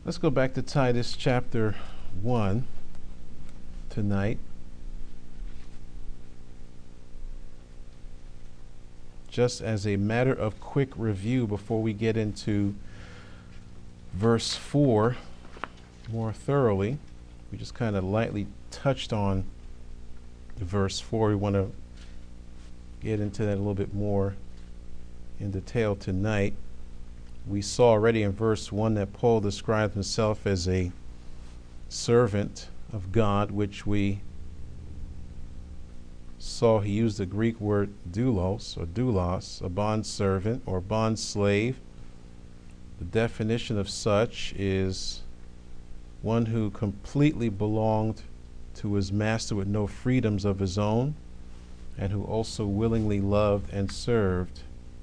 Let's go back to Titus chapter 1 tonight. Just as a matter of quick review before we get into verse 4 more thoroughly, we just kind of lightly touched on verse 4. We want to get into that a little bit more in detail tonight. We saw already in verse 1 that Paul described himself as a servant of God, which we saw he used the Greek word doulos, a bond servant or bond slave. The definition of such is one who completely belonged to his master with no freedoms of his own, and who also willingly loved and served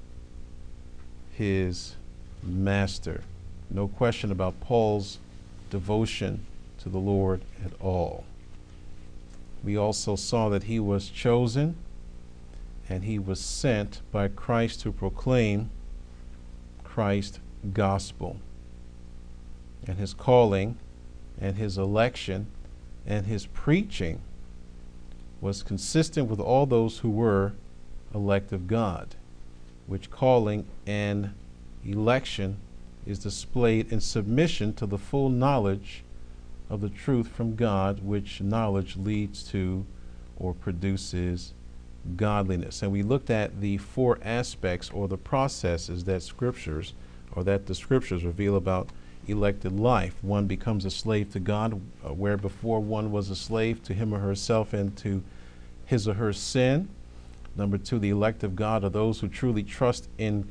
his master. No question about Paul's devotion to the Lord at all. We also saw that he was chosen and he was sent by Christ to proclaim Christ's gospel. And his calling and his election and his preaching was consistent with all those who were elect of God, which calling and election is displayed in submission to the full knowledge of the truth from God, which knowledge leads to or produces godliness. And we looked at the four aspects or the processes that the scriptures reveal about elected life. One becomes a slave to God, where before one was a slave to him or herself and to his or her sin. Number two, the elect of God are those who truly trust in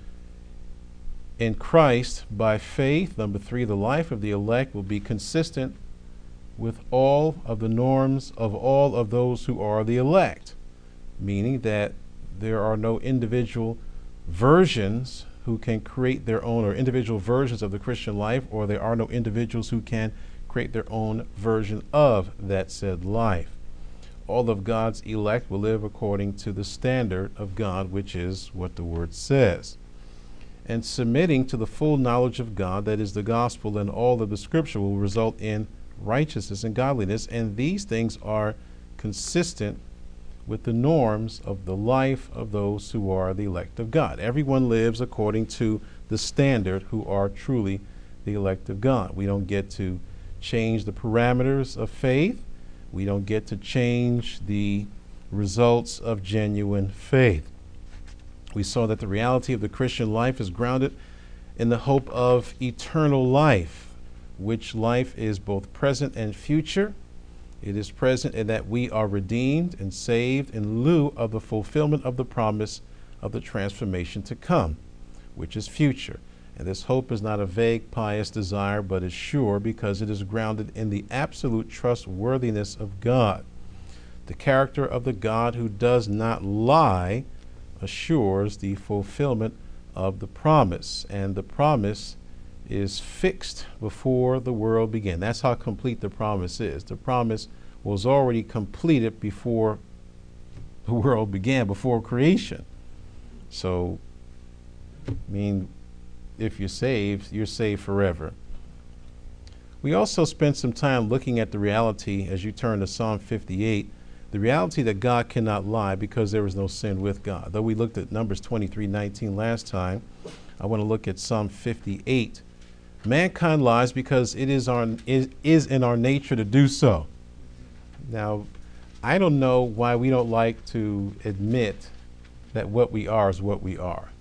Christ by faith. Number three, the life of the elect will be consistent with all of the norms of all of those who are the elect, meaning that there are no individual versions who can create their own, or individual versions of the Christian life, or there are no individuals who can create their own version of that said life. All of God's elect will live according to the standard of God, which is what the word says. And submitting to the full knowledge of God, that is the gospel and all of the scripture, will result in righteousness and godliness. And these things are consistent with the norms of the life of those who are the elect of God. Everyone lives according to the standard who are truly the elect of God. We don't get to change the parameters of faith. We don't get to change the results of genuine faith. We saw that the reality of the Christian life is grounded in the hope of eternal life, which life is both present and future. It is present in that we are redeemed and saved in lieu of the fulfillment of the promise of the transformation to come, which is future. And this hope is not a vague, pious desire, but is sure because it is grounded in the absolute trustworthiness of God. The character of the God who does not lie assures the fulfillment of the promise, and the promise is fixed before the world began. That's how complete the promise is. The promise was already completed before the world began, before creation. So, if you're saved forever. We also spent some time looking at the reality, as you turn to Psalm 58, the reality that God cannot lie because there is no sin with God. Though we looked at Numbers 23:19 last time, I want to look at Psalm 58. Mankind lies because it is in our nature to do so. Now, I don't know why we don't like to admit that what we are is what we are.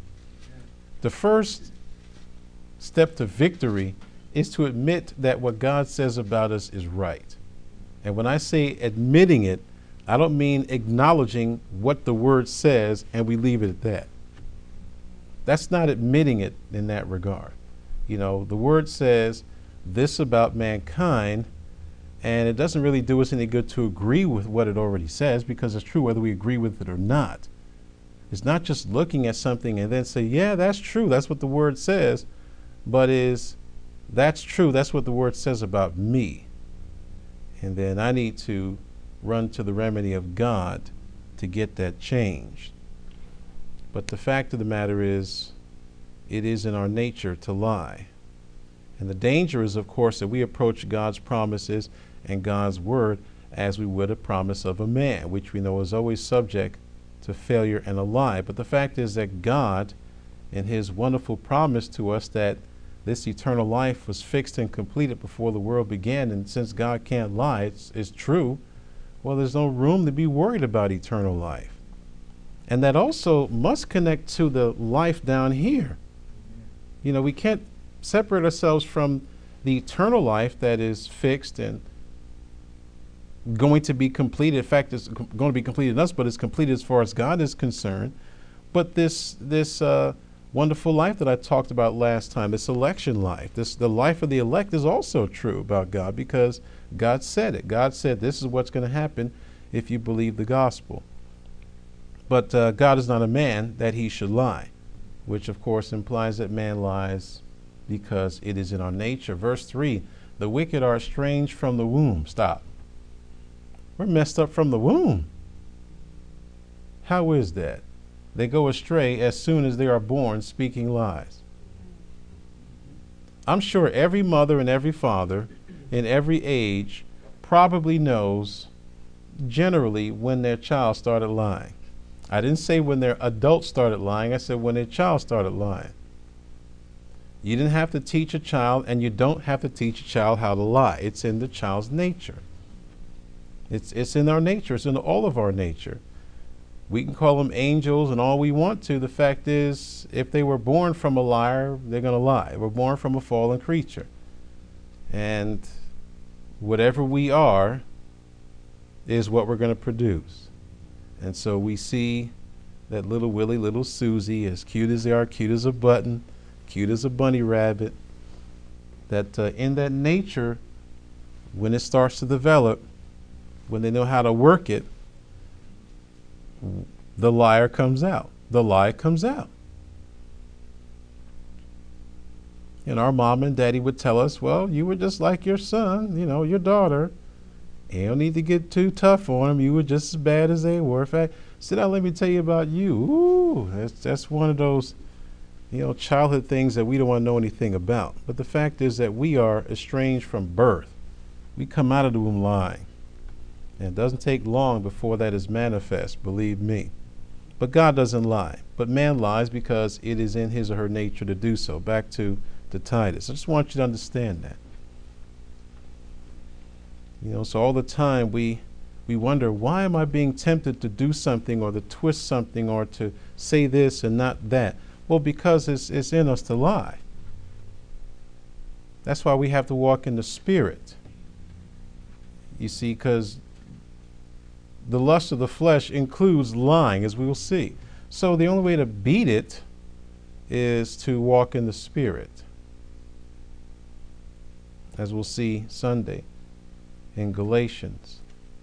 The first step to victory is to admit that what God says about us is right. And when I say admitting it, I don't mean acknowledging what the word says and we leave it at that. That's not admitting it in that regard. The word says this about mankind, and it doesn't really do us any good to agree with what it already says, because it's true whether we agree with it or not. It's not just looking at something and then say, yeah, that's true, that's what the word says, but that's true, that's what the word says about me. And then I need to run to the remedy of God to get that changed. But the fact of the matter is, it is in our nature to lie. And the danger is, of course, that we approach God's promises and God's word as we would a promise of a man, which we know is always subject to failure and a lie. But the fact is that God, in his wonderful promise to us that this eternal life was fixed and completed before the world began, and since God can't lie, it's true, well, there's no room to be worried about eternal life. And that also must connect to the life down here. You know, we can't separate ourselves from the eternal life that is fixed and going to be completed. In fact, it's going to be completed in us, but it's completed as far as God is concerned. But this wonderful life that I talked about last time, this election life, the life of the elect is also true about God, because God said it. God said this is what's going to happen if you believe the gospel. But God is not a man that he should lie, which of course implies that man lies because it is in our nature. Verse 3, the wicked are estranged from the womb. Stop. We're messed up from the womb. How is that? They go astray as soon as they are born, speaking lies. I'm sure every mother and every father in every age probably knows generally when their child started lying. I didn't say when their adult started lying. I said when their child started lying. You didn't have to teach a child, and you don't have to teach a child how to lie. It's in the child's nature. It's in our nature. It's in all of our nature. We can call them angels and all we want to. The fact is, if they were born from a liar, they're going to lie. We're born from a fallen creature. And whatever we are is what we're going to produce. And so we see that little Willie, little Susie, as cute as they are, cute as a button, cute as a bunny rabbit, that in that nature, when it starts to develop, when they know how to work it, the liar comes out. The lie comes out. And our mom and daddy would tell us, well, you were just like your son, your daughter. You don't need to get too tough on them. You were just as bad as they were. In fact, sit down, let me tell you about you. Ooh, that's one of those, childhood things that we don't want to know anything about. But the fact is that we are estranged from birth. We come out of the womb lying. And it doesn't take long before that is manifest, believe me. But God doesn't lie. But man lies because it is in his or her nature to do so. Back to Titus. I just want you to understand that. So all the time we wonder, why am I being tempted to do something or to twist something or to say this and not that? Well, because it's in us to lie. That's why we have to walk in the Spirit. You see, because the lust of the flesh includes lying, as we will see. So the only way to beat it is to walk in the Spirit, as we'll see Sunday in Galatians.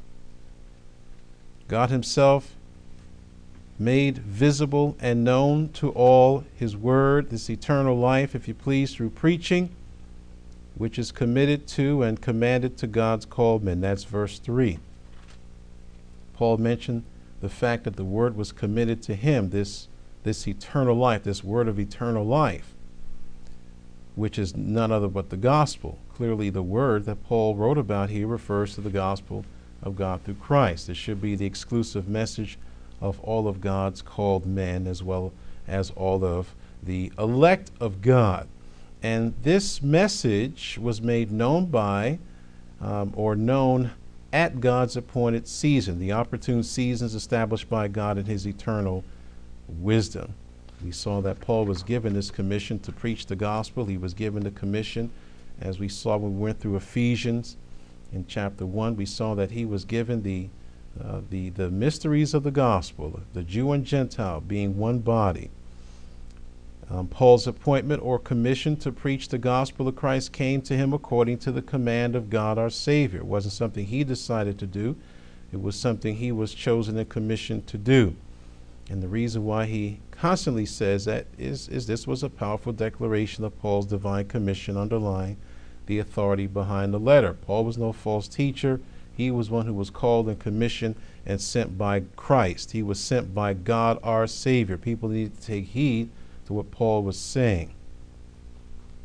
God himself made visible and known to all his word, this eternal life, if you please, through preaching, which is committed to and commanded to God's called men. That's verse 3. Paul mentioned the fact that the word was committed to him, this eternal life, this word of eternal life, which is none other but the gospel. Clearly, the word that Paul wrote about here refers to the gospel of God through Christ. This should be the exclusive message of all of God's called men, as well as all of the elect of God. And this message was made known by, or known at God's appointed season, the opportune seasons established by God in his eternal wisdom. We saw that Paul was given this commission to preach the gospel. He was given the commission, as we saw when we went through Ephesians in chapter 1. We saw that he was given the mysteries of the gospel, the Jew and Gentile being one body. Paul's appointment or commission to preach the gospel of Christ came to him according to the command of God our Savior. It wasn't something he decided to do. It was something he was chosen and commissioned to do. And the reason why he constantly says that is this was a powerful declaration of Paul's divine commission underlying the authority behind the letter. Paul was no false teacher. He was one who was called and commissioned and sent by Christ. He was sent by God our Savior. People need to take heed to what Paul was saying.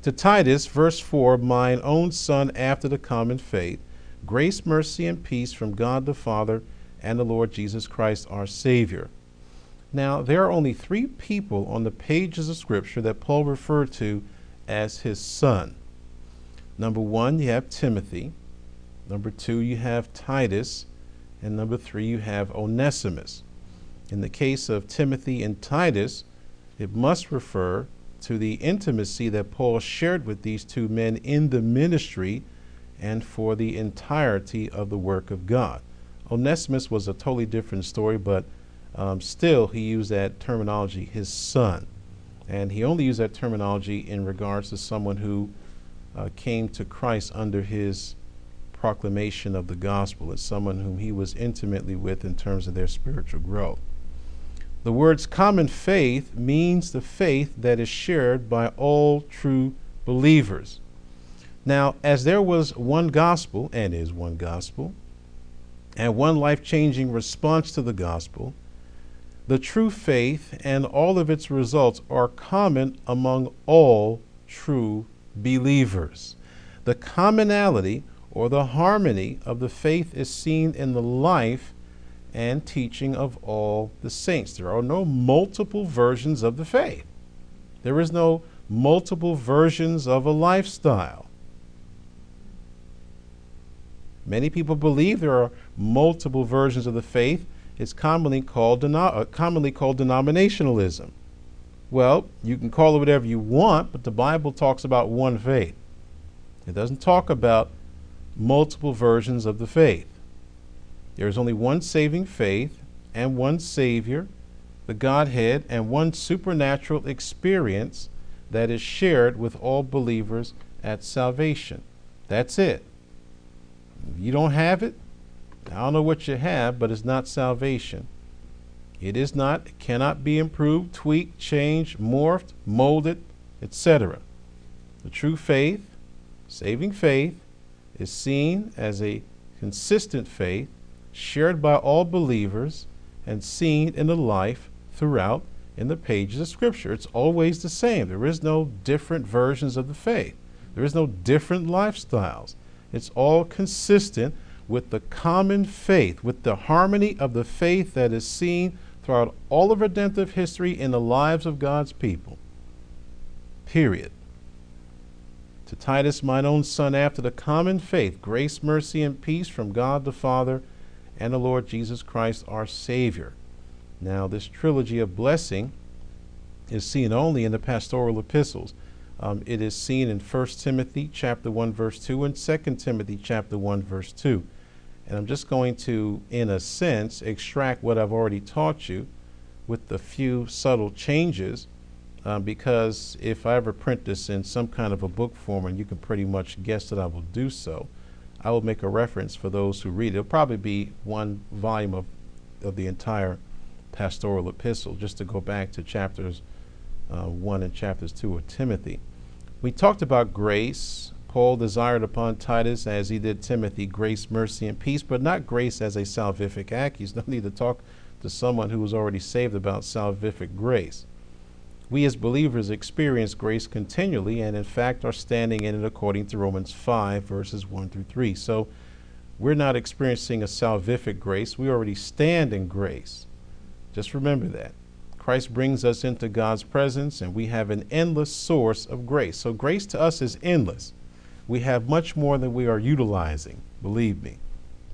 To Titus, verse 4, mine own son after the common faith, grace, mercy, and peace from God the Father and the Lord Jesus Christ, our Savior. Now, there are only three people on the pages of Scripture that Paul referred to as his son. Number one, you have Timothy. Number two, you have Titus. And number three, you have Onesimus. In the case of Timothy and Titus, it must refer to the intimacy that Paul shared with these two men in the ministry and for the entirety of the work of God. Onesimus was a totally different story, but still he used that terminology, his son. And he only used that terminology in regards to someone who came to Christ under his proclamation of the gospel. It's someone whom he was intimately with in terms of their spiritual growth. The words common faith means the faith that is shared by all true believers. Now, as there was one gospel, and is one gospel, and one life-changing response to the gospel, the true faith and all of its results are common among all true believers. The commonality or the harmony of the faith is seen in the life and teaching of all the saints. There are no multiple versions of the faith. There is no multiple versions of a lifestyle. Many people believe there are multiple versions of the faith. It's commonly called denominationalism. Well, you can call it whatever you want, but the Bible talks about one faith. It doesn't talk about multiple versions of the faith. There is only one saving faith and one Savior, the Godhead, and one supernatural experience that is shared with all believers at salvation. That's it. If you don't have it, I don't know what you have, but it's not salvation. It is not, it cannot be improved, tweaked, changed, morphed, molded, etc. The true faith, saving faith, is seen as a consistent faith shared by all believers and seen in the life throughout in the pages of Scripture. It's always the same. There is no different versions of the faith. There is no different lifestyles. It's all consistent with the common faith, with the harmony of the faith that is seen throughout all of redemptive history in the lives of God's people. Period. To Titus, mine own son, after the common faith, grace, mercy, and peace from God the Father and the Lord Jesus Christ, our Savior. Now, this trilogy of blessing is seen only in the pastoral epistles. It is seen in 1 Timothy chapter 1, verse 2, and 2 Timothy chapter 1, verse 2. And I'm just going to, in a sense, extract what I've already taught you with the few subtle changes, because if I ever print this in some kind of a book form, and you can pretty much guess that I will do so, I will make a reference for those who read it. It'll probably be one volume of the entire pastoral epistle, just to go back to chapters 1 and chapters 2 of Timothy. We talked about grace. Paul desired upon Titus, as he did Timothy, grace, mercy, and peace, but not grace as a salvific act. He's no need to talk to someone who was already saved about salvific grace. We as believers experience grace continually and in fact are standing in it according to Romans 5 verses 1 through 3. So we're not experiencing a salvific grace. We already stand in grace. Just remember that. Christ brings us into God's presence and we have an endless source of grace. So grace to us is endless. We have much more than we are utilizing, believe me.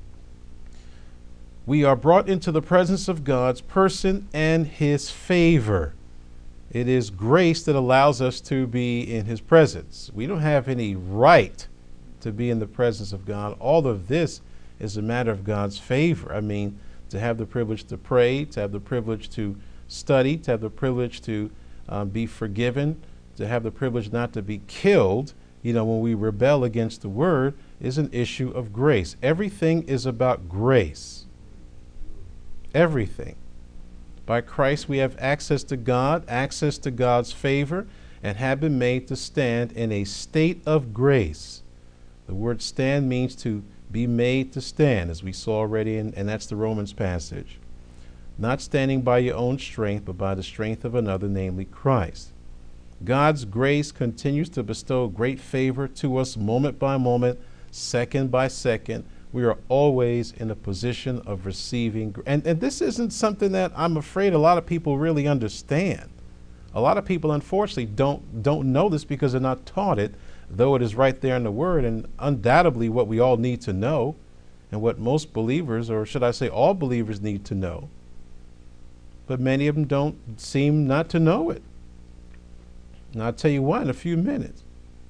We are brought into the presence of God's person and his favor. It is grace that allows us to be in his presence. We don't have any right to be in the presence of God. All of this is a matter of God's favor. I mean, to have the privilege to pray, to have the privilege to study, to have the privilege to be forgiven, to have the privilege not to be killed, when we rebel against the word, is an issue of grace. Everything is about grace. Everything. By Christ, we have access to God, access to God's favor, and have been made to stand in a state of grace. The word stand means to be made to stand, as we saw already, and that's the Romans passage. Not standing by your own strength, but by the strength of another, namely Christ. God's grace continues to bestow great favor to us moment by moment, second by second. We are always in a position of receiving. And this isn't something that I'm afraid a lot of people really understand. A lot of people, unfortunately, don't know this because they're not taught it, though it is right there in the Word, and undoubtedly what we all need to know, and what most believers, or should I say all believers, need to know. But many of them don't seem not to know it. And I'll tell you why in a few minutes.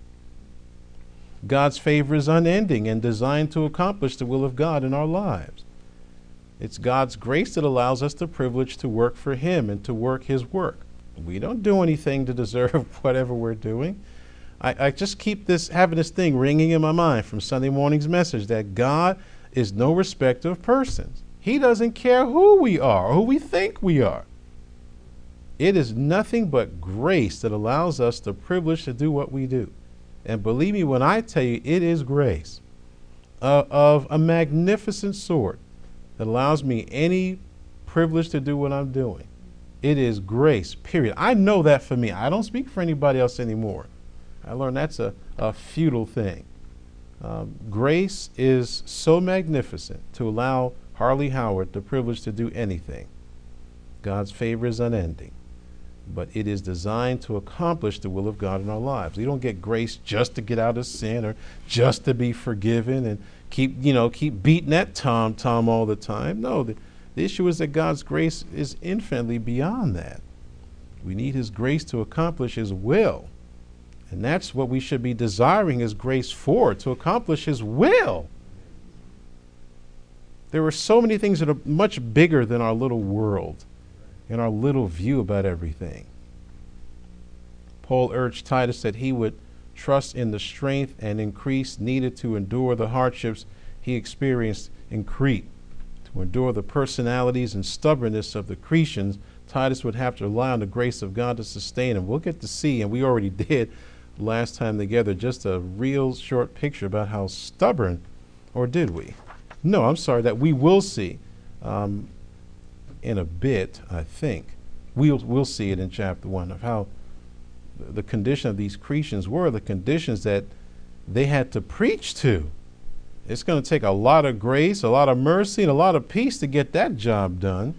God's favor is unending and designed to accomplish the will of God in our lives. It's God's grace that allows us the privilege to work for Him and to work His work. We don't do anything to deserve whatever we're doing. I just keep having this thing ringing in my mind from Sunday morning's message that God is no respecter of persons. He doesn't care who we are or who we think we are. It is nothing but grace that allows us the privilege to do what we do. And believe me when I tell you, it is grace of a magnificent sort that allows me any privilege to do what I'm doing. It is grace, period. I know that for me. I don't speak for anybody else anymore. I learned that's a futile thing. Grace is so magnificent to allow Harley Howard the privilege to do anything. God's favor is unending, but it is designed to accomplish the will of God in our lives. We don't get grace just to get out of sin or just to be forgiven and keep beating that tom all the time. No, the issue is that God's grace is infinitely beyond that. We need His grace to accomplish His will. And that's what we should be desiring His grace for, to accomplish His will. There are so many things that are much bigger than our little world and our little view about everything. Paul urged Titus that he would trust in the strength and increase needed to endure the hardships he experienced in Crete. To endure the personalities and stubbornness of the Cretans, Titus would have to rely on the grace of God to sustain him. We'll get to see, and we already did last time together, just a real short picture about how stubborn, or did we? No, I'm sorry, that we will see in a bit, I think. We'll see it in chapter 1 of how the condition of these Cretans were, the conditions that they had to preach to. It's going to take a lot of grace, a lot of mercy, and a lot of peace to get that job done.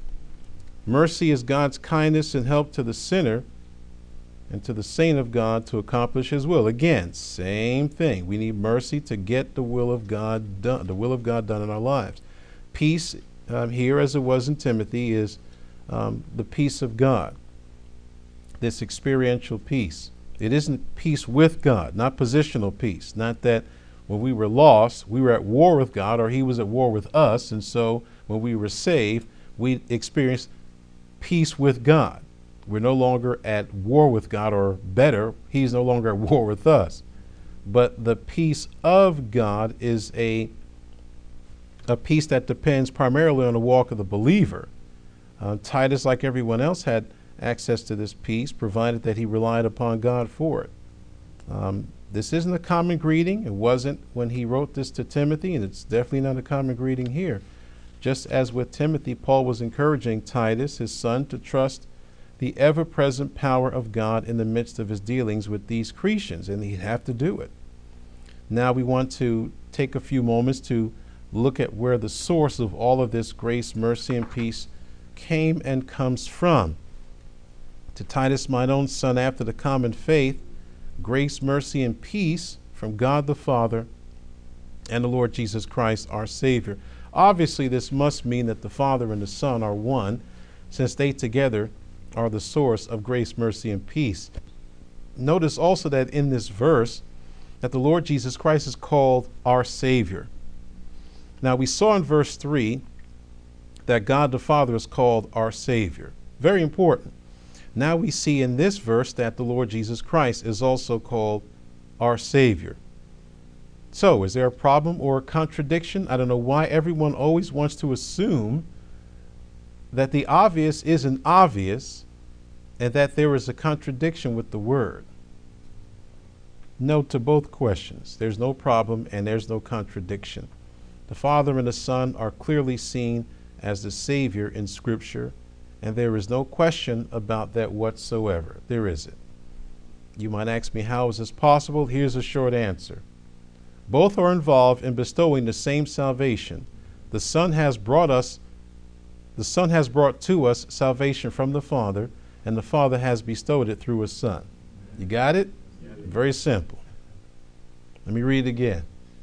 Mercy is God's kindness and help to the sinner and to the saint of God to accomplish His will. Again, same thing. We need mercy to get the will of God done, the will of God done in our lives. Peace here, as it was in Timothy, is the peace of God, this experiential peace. It isn't peace with God, not positional peace, not that when we were lost, we were at war with God or He was at war with us, and so when we were saved, we experienced peace with God. We're no longer at war with God, or better, He's no longer at war with us. But the peace of God is a peace that depends primarily on the walk of the believer. Titus, like everyone else, had access to this peace, provided that he relied upon God for it. This isn't a common greeting. It wasn't when he wrote this to Timothy, and it's definitely not a common greeting here. Just as with Timothy, Paul was encouraging Titus, his son, to trust the ever-present power of God in the midst of his dealings with these Cretans, and he'd have to do it. Now we want to take a few moments to look at where the source of all of this grace, mercy, and peace came and comes from. To Titus, mine own son, after the common faith, grace, mercy, and peace from God the Father and the Lord Jesus Christ, our Savior. Obviously, this must mean that the Father and the Son are one, since they together are the source of grace, mercy, and peace. Notice also that in this verse that the Lord Jesus Christ is called our Savior. Now, we saw in verse 3 that God the Father is called our Savior. Very important. Now we see in this verse that the Lord Jesus Christ is also called our Savior. So, is there a problem or a contradiction? I don't know why everyone always wants to assume that the obvious isn't obvious and that there is a contradiction with the word. No to both questions. There's no problem and there's no contradiction. The Father and the Son are clearly seen as the Savior in Scripture, and there is no question about that whatsoever. There isn't. You might ask me, how is this possible? Here's a short answer. Both are involved in bestowing the same salvation. The Son has brought to us salvation from the Father, and the Father has bestowed it through his Son. You got it? Very simple. Let me read it again.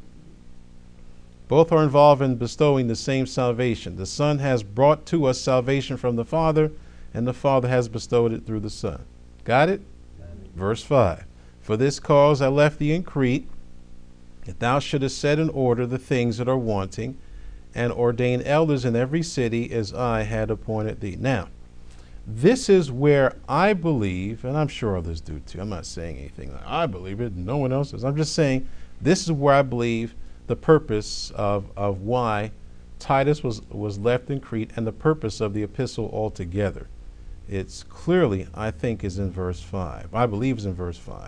Both are involved in bestowing the same salvation. The Son has brought to us salvation from the Father, and the Father has bestowed it through the Son. Got it? Verse 5. For this cause I left thee in Crete, that thou shouldest set in order the things that are wanting, and ordain elders in every city as I had appointed thee. Now, this is where I believe, and I'm sure others do too. I'm not saying anything like I believe it, no one else does. I'm just saying this is where I believe the purpose of why Titus was left in Crete, and the purpose of the epistle altogether. It's clearly, I think, is in verse 5. I believe it's in verse 5.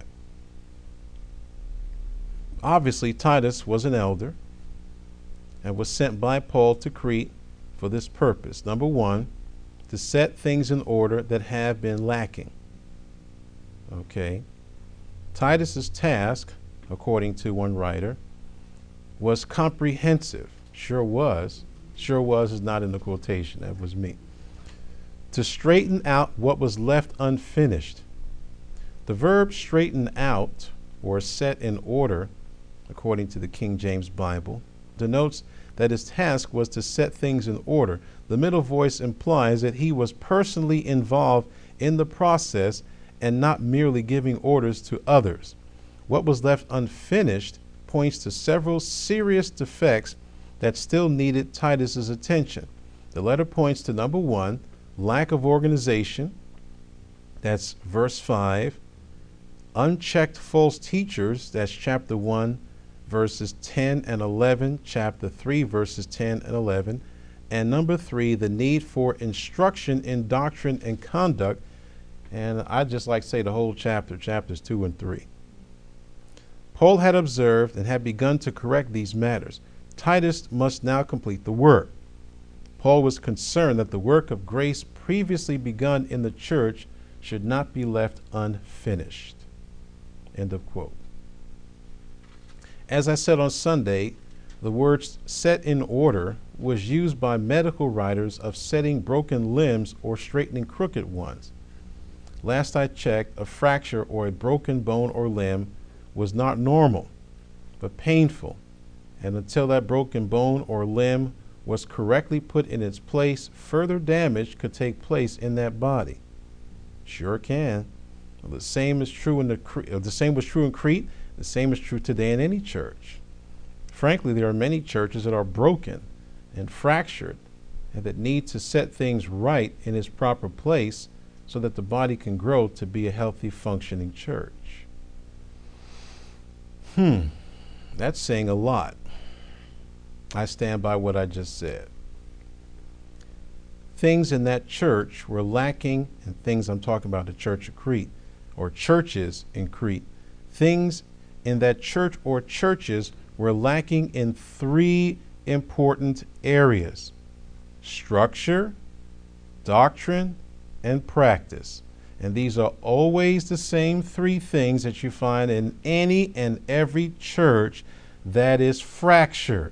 Obviously, Titus was an elder and was sent by Paul to Crete for this purpose. Number one, to set things in order that have been lacking. Okay. Titus's task, according to one writer, was comprehensive. Sure was. Sure was is not in the quotation. That was me. To straighten out what was left unfinished. The verb straighten out, or set in order, according to the King James Bible, denotes that his task was to set things in order. The middle voice implies that he was personally involved in the process and not merely giving orders to others. What was left unfinished points to several serious defects that still needed Titus's attention. The letter points to number one, lack of organization. That's verse 5. Unchecked false teachers. That's chapter 1, verses 10 and 11, chapter 3, verses 10 and 11. And number 3, the need for instruction in doctrine and conduct. And I'd just like to say the whole chapter, chapters 2 and 3. Paul had observed and had begun to correct these matters. Titus must now complete the work. Paul was concerned that the work of grace previously begun in the church should not be left unfinished. End of quote. As I said on Sunday, the word set in order was used by medical writers of setting broken limbs or straightening crooked ones. Last I checked, a fracture or a broken bone or limb was not normal, but painful. And until that broken bone or limb was correctly put in its place, further damage could take place in that body. Sure can. Well, the same was true in Crete. The same is true today in any church. Frankly, there are many churches that are broken and fractured and that need to set things right in its proper place so that the body can grow to be a healthy, functioning church. That's saying a lot. I stand by what I just said. Things in that church were lacking, and things I'm talking about the church of Crete, or churches in Crete. Things in that church or churches were lacking in 3 important areas: structure, doctrine, and practice. And these are always the same 3 things that you find in any and every church that is fractured.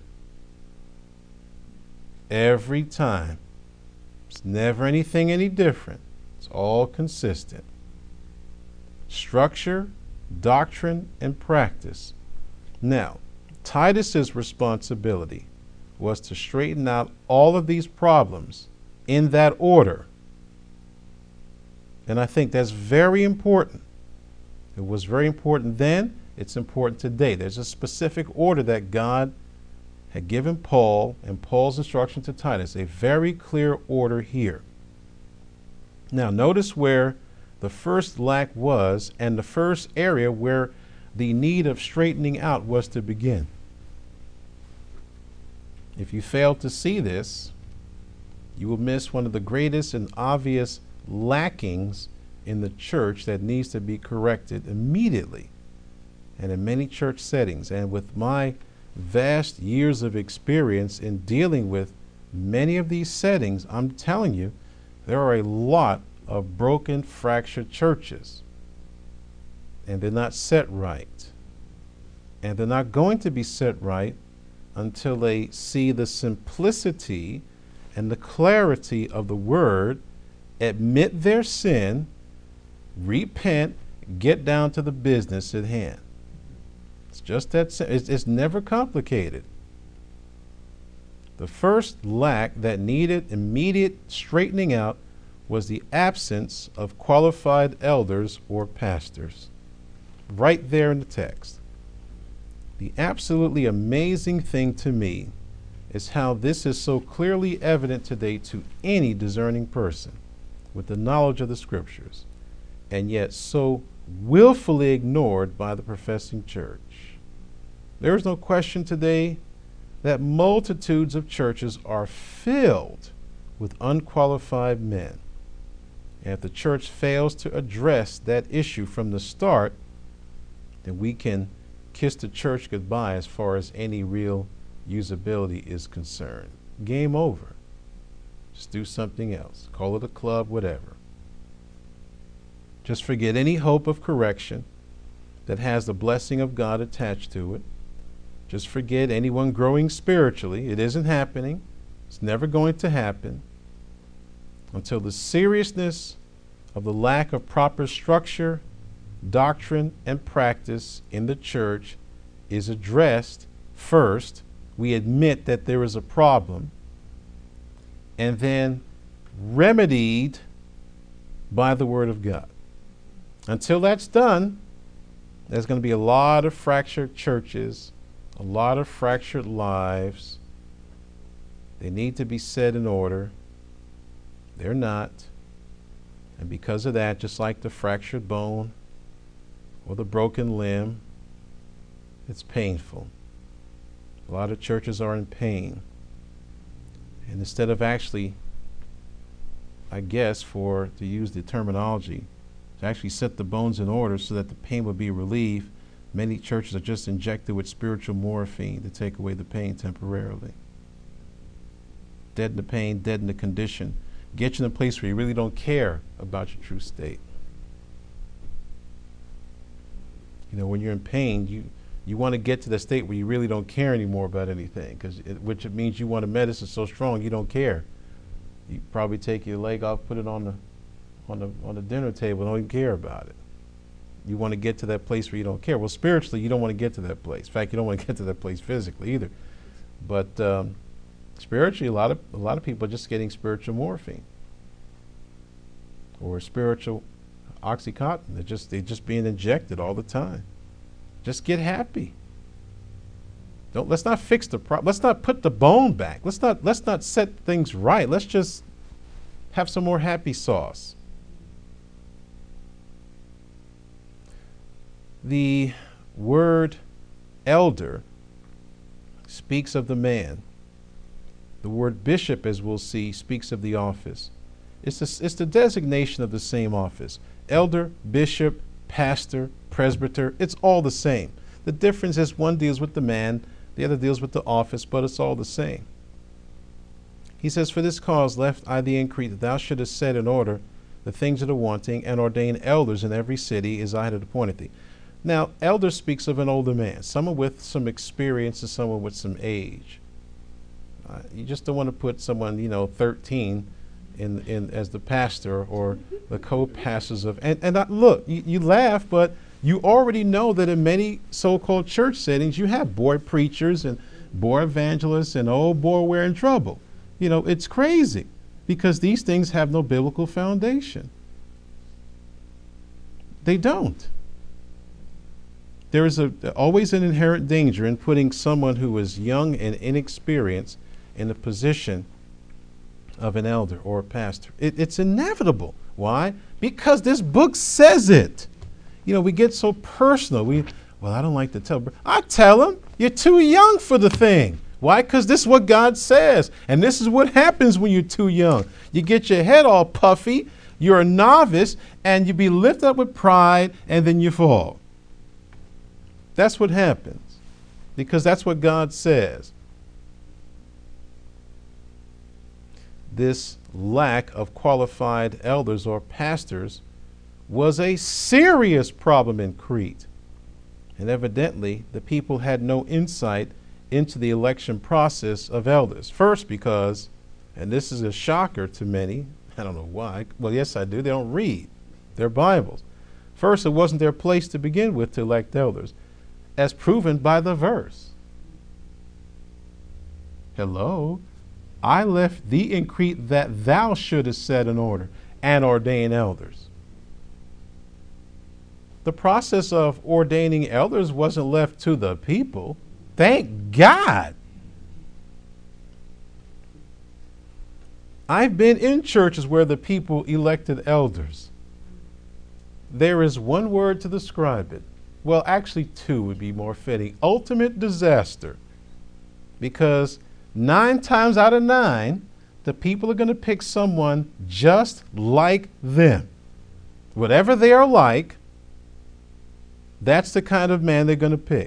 Every time. It's never anything any different. It's all consistent. Structure, doctrine, and practice. Now, Titus's responsibility was to straighten out all of these problems in that order. And I think that's very important. It was very important then. It's important today. There's a specific order that God had given Paul and Paul's instruction to Titus, a very clear order here. Now, notice where the first lack was and the first area where the need of straightening out was to begin. If you fail to see this, you will miss one of the greatest and obvious lackings in the church that needs to be corrected immediately, and in many church settings. And with my vast years of experience in dealing with many of these settings, I'm telling you, there are a lot of broken, fractured churches. and they're not set right. And they're not going to be set right until they see the simplicity and the clarity of the word, admit their sin, repent, get down to the business at hand. It's just that simple. It's never complicated. The first lack that needed immediate straightening out was the absence of qualified elders or pastors. Right there in the text. The absolutely amazing thing to me is how this is so clearly evident today to any discerning person with the knowledge of the scriptures, and yet so willfully ignored by the professing church. There is no question today that multitudes of churches are filled with unqualified men. And if the church fails to address that issue from the start, then we can kiss the church goodbye as far as any real usability is concerned. Game over. Just do something else. Call it a club, whatever. Just forget any hope of correction that has the blessing of God attached to it. Just forget anyone growing spiritually. It isn't happening. It's never going to happen until the seriousness of the lack of proper structure, doctrine, and practice in the church is addressed first. We admit that there is a problem, and then remedied by the Word of God. Until that's done, there's going to be a lot of fractured churches, a lot of fractured lives. They need to be set in order. They're not. And because of that, just like the fractured bone or the broken limb, it's painful. A lot of churches are in pain. And instead of actually, I guess, to use the terminology, to actually set the bones in order so that the pain would be relieved, many churches are just injected with spiritual morphine to take away the pain temporarily. Deaden the pain, deaden the condition. Get you in a place where you really don't care about your true state. You know, when you're in pain, you want to get to the state where you really don't care anymore about anything, which it means you want a medicine so strong you don't care. You probably take your leg off, put it on the dinner table, don't even care about it. You want to get to that place where you don't care. Well, spiritually, you don't want to get to that place. In fact, you don't want to get to that place physically either. But spiritually, a lot of people are just getting spiritual morphine or spiritual Oxycontin. They're just being injected all the time. Just get happy. Let's not fix the problem. Let's not put the bone back. Let's not set things right. Let's just have some more happy sauce. The word elder speaks of the man. The word bishop, as we'll see, speaks of the office. It's the designation of the same office. Elder, bishop, pastor, presbyter, it's all the same. The difference is one deals with the man, the other deals with the office, but it's all the same. He says, "For this cause left I thee increase, that thou shouldest set in order the things that are wanting, and ordain elders in every city as I had appointed thee." Now, elder speaks of an older man, someone with some experience and someone with some age. You just don't want to put someone, 13 in as the pastor or the co-pastors of. And look, you laugh, but you already know that in many so-called church settings, you have boy preachers and boy evangelists, and oh boy, we're in trouble. It's crazy because these things have no biblical foundation. They don't. There is always an inherent danger in putting someone who is young and inexperienced in the position of an elder or a pastor. It's inevitable. Why? Because this book says it. We get so personal. I don't like to tell. I tell them, you're too young for the thing. Why? Because this is what God says. And this is what happens when you're too young. You get your head all puffy, you're a novice, and you be lifted up with pride, and then you fall. That's what happens. Because that's what God says. This lack of qualified elders or pastors was a serious problem in Crete. And evidently, the people had no insight into the election process of elders. First, because, and this is a shocker to many, I don't know why. Well, yes, I do. They don't read their Bibles. First, it wasn't their place to begin with to elect elders, as proven by the verse. Hello? I left thee in Crete that thou shouldest set in order and ordain elders. The process of ordaining elders wasn't left to the people. Thank God. I've been in churches where the people elected elders. There is one word to describe it. Well, actually, two would be more fitting. Ultimate disaster. Because 9 times out of 9, the people are going to pick someone just like them. Whatever they are like, that's the kind of man they're going to pick.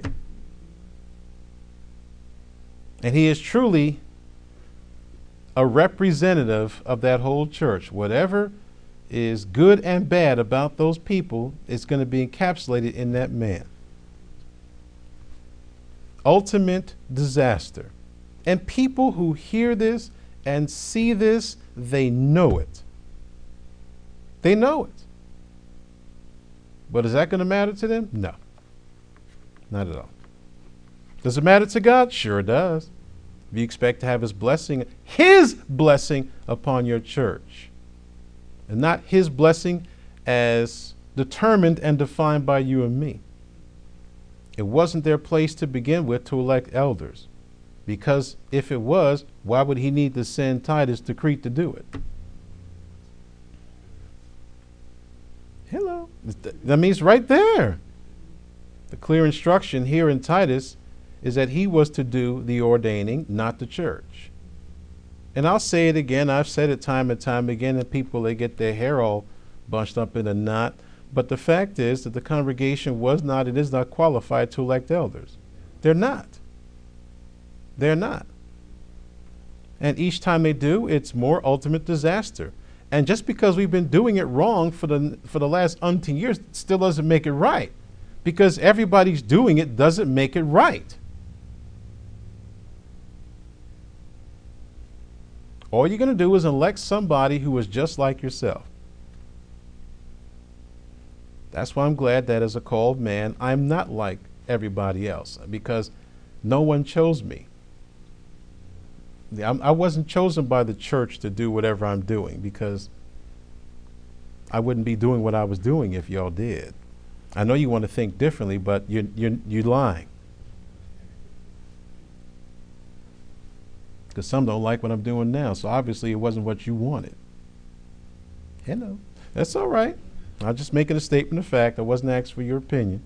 And he is truly a representative of that whole church. Whatever is good and bad about those people is going to be encapsulated in that man. Ultimate disaster. And people who hear this and see this, they know it. They know it. But is that going to matter to them? No. Not at all. Does it matter to God? Sure does. If you expect to have His blessing upon your church, and not His blessing as determined and defined by you and me. It wasn't their place to begin with to elect elders, because if it was, why would He need to send Titus to Crete to do it? Hello. That means right there. The clear instruction here in Titus is that he was to do the ordaining, not the church. And I'll say it again. I've said it time and time again, and people, they get their hair all bunched up in a knot. But the fact is that the congregation it is not qualified to elect elders. They're not. They're not. And each time they do, it's more ultimate disaster. And just because we've been doing it wrong for the last umpteen years still doesn't make it right. Because everybody's doing it doesn't make it right. All you're going to do is elect somebody who is just like yourself. That's why I'm glad that as a called man, I'm not like everybody else, because no one chose me. I wasn't chosen by the church to do whatever I'm doing, because I wouldn't be doing what I was doing if y'all did. I know you want to think differently, but you're lying. Because some don't like what I'm doing now, so obviously it wasn't what you wanted. Hello. That's all right. I'm just making a statement of fact. I wasn't asked for your opinion.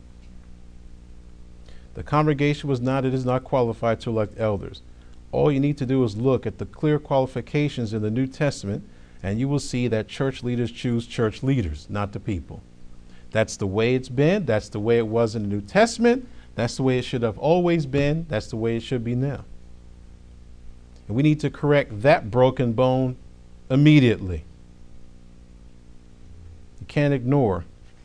The congregation is not qualified to elect elders. All you need to do is look at the clear qualifications in the New Testament, and you will see that church leaders choose church leaders, not the people. That's the way it's been. That's the way it was in the New Testament. That's the way it should have always been. That's the way it should be now. And we need to correct that broken bone immediately. You can't ignore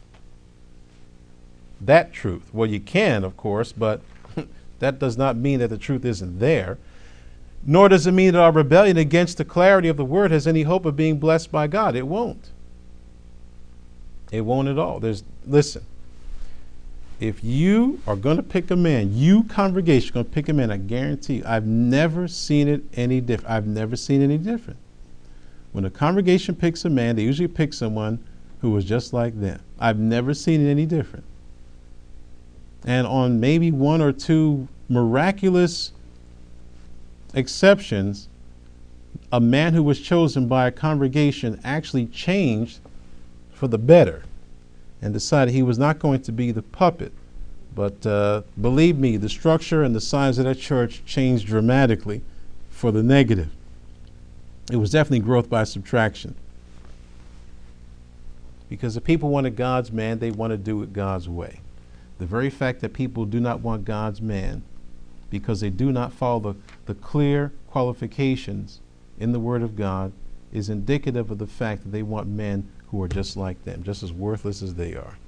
that truth. Well, you can, of course, but that does not mean that the truth isn't there. Nor does it mean that our rebellion against the clarity of the word has any hope of being blessed by God. It won't. It won't at all. Listen, if you are going to pick a man, you congregation going to pick a man, I guarantee you, I've never seen it any different. I've never seen any different. When a congregation picks a man, they usually pick someone who was just like them. I've never seen it any different. And on maybe 1 or 2 miraculous exceptions, a man who was chosen by a congregation actually changed for the better and decided he was not going to be the puppet. But believe me, the structure and the size of that church changed dramatically for the negative. It was definitely growth by subtraction. Because if people wanted God's man, they want to do it God's way. The very fact that people do not want God's man because they do not follow the clear qualifications in the Word of God is indicative of the fact that they want men who are just like them, just as worthless as they are.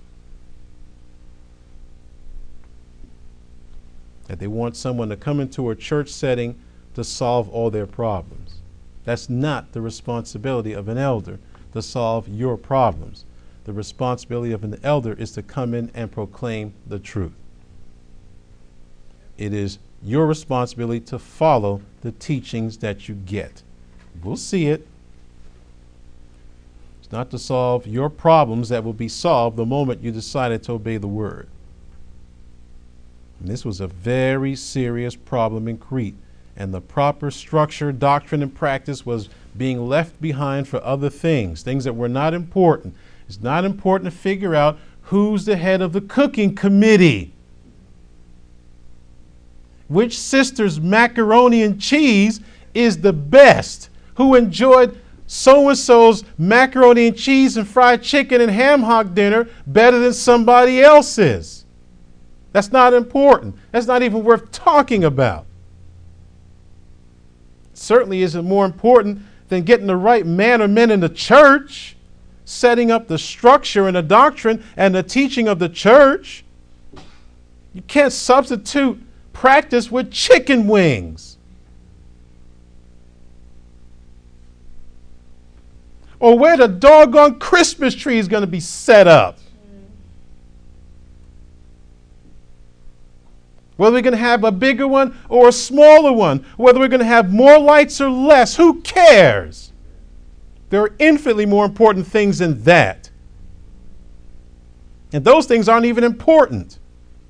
That they want someone to come into a church setting to solve all their problems. That's not the responsibility of an elder, to solve your problems. The responsibility of an elder is to come in and proclaim the truth. It is your responsibility to follow the teachings that you get. We'll see it. It's not to solve your problems that will be solved the moment you decided to obey the word. And this was a very serious problem in Crete, and the proper structure, doctrine, and practice was being left behind for other things that were not important. It's not important to figure out who's the head of the cooking committee, which sister's macaroni and cheese is the best, who enjoyed so-and-so's macaroni and cheese and fried chicken and ham hock dinner better than somebody else's. That's not important. That's not even worth talking about. Certainly isn't more important than getting the right man or men in the church, setting up the structure and the doctrine and the teaching of the church. You can't substitute practice with chicken wings. Or where the doggone Christmas tree is going to be set up. Whether we're going to have a bigger one or a smaller one, whether we're going to have more lights or less, who cares? There are infinitely more important things than that. And those things aren't even important.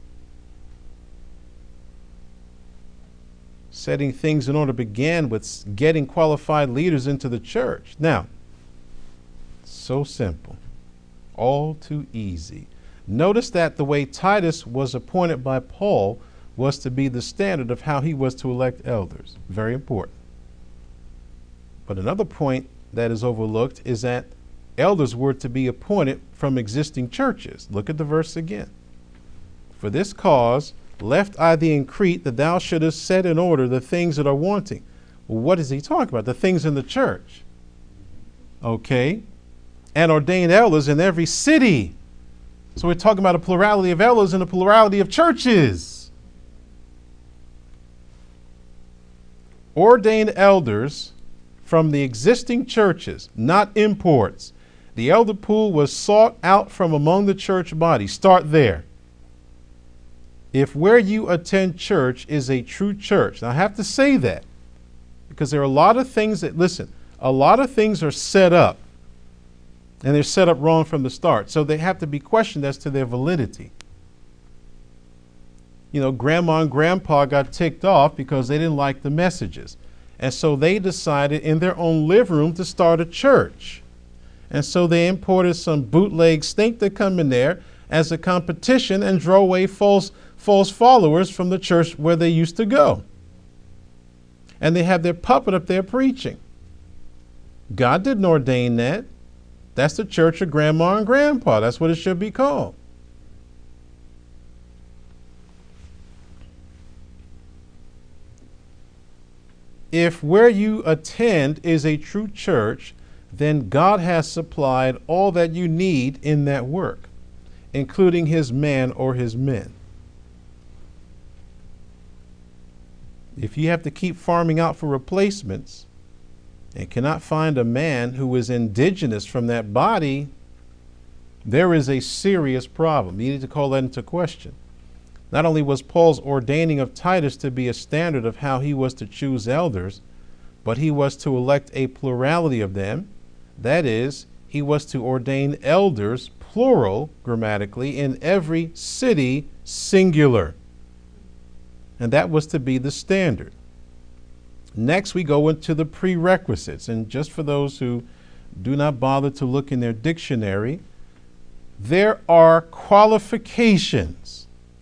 Setting things in order began with getting qualified leaders into the church. Now, so simple, all too easy. Notice that the way Titus was appointed by Paul was to be the standard of how he was to elect elders. Very important. But another point that is overlooked is that elders were to be appointed from existing churches. Look at the verse again. For this cause left I thee in Crete, that thou shouldest set in order the things that are wanting. Well, what is he talking about? The things in the church. Okay. And ordained elders in every city. So we're talking about a plurality of elders and a plurality of churches. Ordained elders from the existing churches, not imports. The elder pool was sought out from among the church body. Start there. If where you attend church is a true church, now I have to say that because there are a lot of things that, listen, a lot of things are set up and they're set up wrong from the start. So they have to be questioned as to their validity. You know, grandma and grandpa got ticked off because they didn't like the messages. And so they decided in their own living room to start a church. And so they imported some bootleg stink to come in there as a competition and draw away false followers from the church where they used to go. And they have their puppet up there preaching. God didn't ordain that. That's the church of grandma and grandpa. That's what it should be called. If where you attend is a true church, then God has supplied all that you need in that work, including his man or his men. If you have to keep farming out for replacements and cannot find a man who is indigenous from that body, there is a serious problem. You need to call that into question. Not only was Paul's ordaining of Titus to be a standard of how he was to choose elders, but he was to elect a plurality of them. That is, he was to ordain elders, plural, grammatically, in every city, singular. And that was to be the standard. Next, we go into the prerequisites. And just for those who do not bother to look in their dictionary, there are qualifications,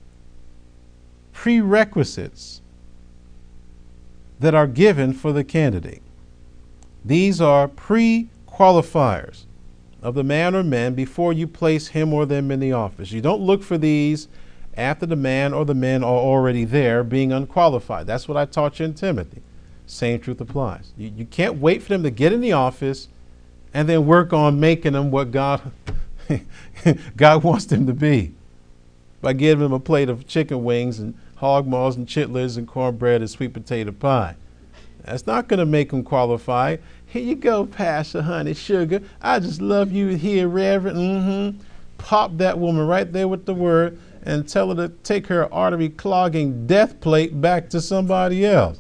prerequisites that are given for the candidate. These are pre-qualifiers of the man or men before you place him or them in the office. You don't look for these after the man or the men are already there being unqualified. That's what I taught you in Timothy. Same truth applies. You can't wait for them to get in the office and then work on making them what God God wants them to be by giving them a plate of chicken wings and hog maws and chitlins and cornbread and sweet potato pie. That's not going to make them qualified. Here you go, Pastor Honey Sugar. I just love you here, Reverend. Pop that woman right there with the word and tell her to take her artery clogging death plate back to somebody else.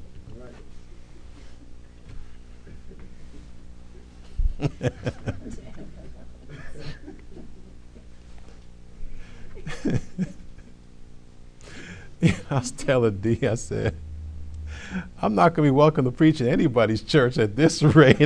I was telling D, I said, I'm not going to be welcome to preach in anybody's church at this rate.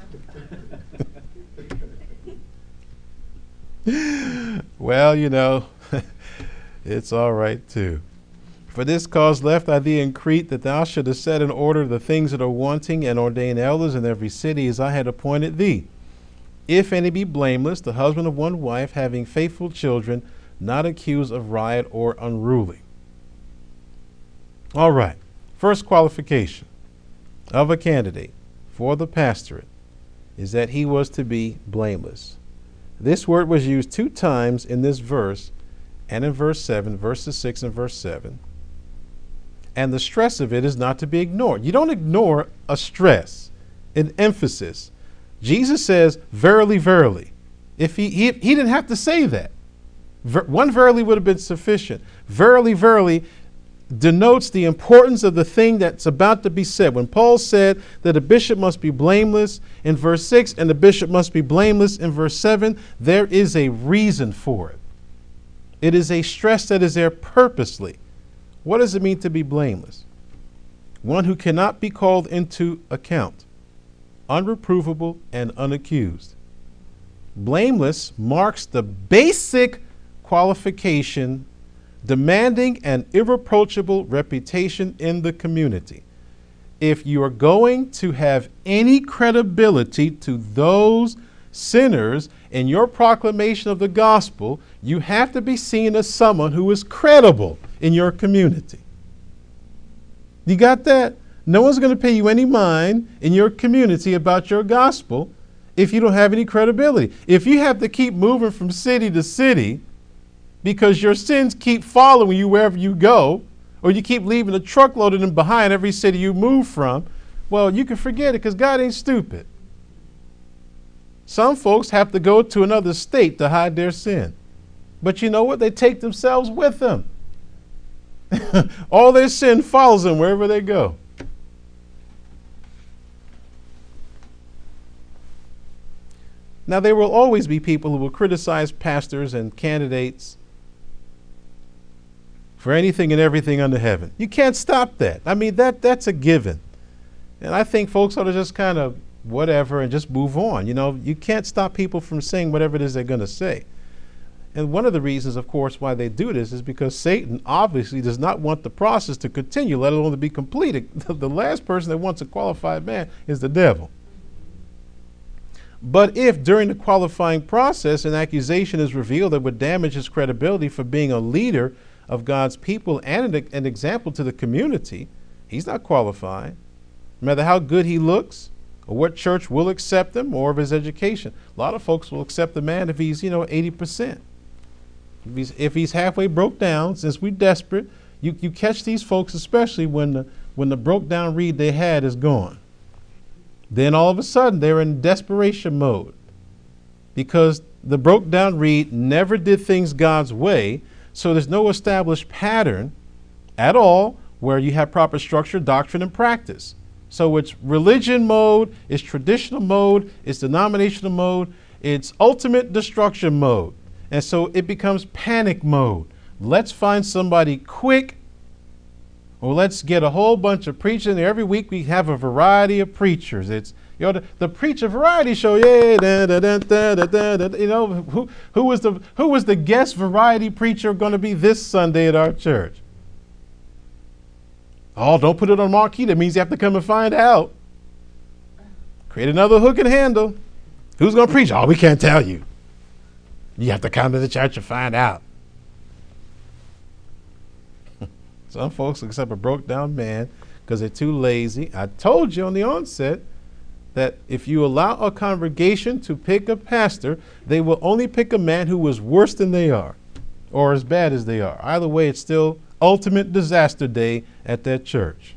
Well, you know, it's all right too. For this cause left I thee in Crete, that thou shouldest set in order the things that are wanting, and ordain elders in every city as I had appointed thee. If any be blameless, the husband of one wife, having faithful children, not accused of riot or unruly. All right. First qualification of a candidate for the pastorate is that he was to be blameless. This word was used 2 times in this verse and in verse 7, verses 6 and verse 7. And the stress of it is not to be ignored. You don't ignore a stress, an emphasis. Jesus says, verily, verily. If he didn't have to say that. One verily would have been sufficient. Verily, verily denotes the importance of the thing that's about to be said. When Paul said that a bishop must be blameless in verse 6 and the bishop must be blameless in verse 7, there is a reason for it. It is a stress that is there purposely. What does it mean to be blameless? One who cannot be called into account, unreprovable and unaccused. Blameless marks the basic qualification demanding an irreproachable reputation in the community. If you are going to have any credibility to those sinners in your proclamation of the gospel, you have to be seen as someone who is credible in your community. You got that? No one's going to pay you any mind in your community about your gospel if you don't have any credibility. If you have to keep moving from city to city because your sins keep following you wherever you go, or you keep leaving a truckload of them behind every city you move from, well, you can forget it because God ain't stupid. Some folks have to go to another state to hide their sin. But you know what? They take themselves with them. All their sin follows them wherever they go. Now, there will always be people who will criticize pastors and candidates for anything and everything under heaven. You can't stop that. I mean, that's a given. And I think folks ought to just kind of whatever and just move on. You know, you can't stop people from saying whatever it is they're going to say. And one of the reasons, of course, why they do this is because Satan obviously does not want the process to continue, let alone to be completed. The last person that wants a qualified man is the devil. But if during the qualifying process an accusation is revealed that would damage his credibility for being a leader of God's people and an example to the community, he's not qualified. No matter how good he looks or what church will accept him or of his education. A lot of folks will accept the man if he's, 80%. If he's halfway broke down, since we're desperate, you catch these folks, especially when the broke down reed they had is gone. Then all of a sudden they're in desperation mode because the broke down reed never did things God's way. So there's no established pattern at all where you have proper structure, doctrine, and practice. So it's religion mode, it's traditional mode, it's denominational mode, it's ultimate destruction mode. And so it becomes panic mode. Let's find somebody quick, or let's get a whole bunch of preaching. Every week we have a variety of preachers. It's the preacher variety show. Yeah, who was the guest variety preacher going to be this Sunday at our church? Oh, don't put it on marquee. That means you have to come and find out. Create another hook and handle. Who's going to preach? Oh, we can't tell you. You have to come to the church and find out. Some folks accept a broke down man because they're too lazy. I told you on the onset that if you allow a congregation to pick a pastor, they will only pick a man who is worse than they are or as bad as they are. Either way, it's still ultimate disaster day at that church.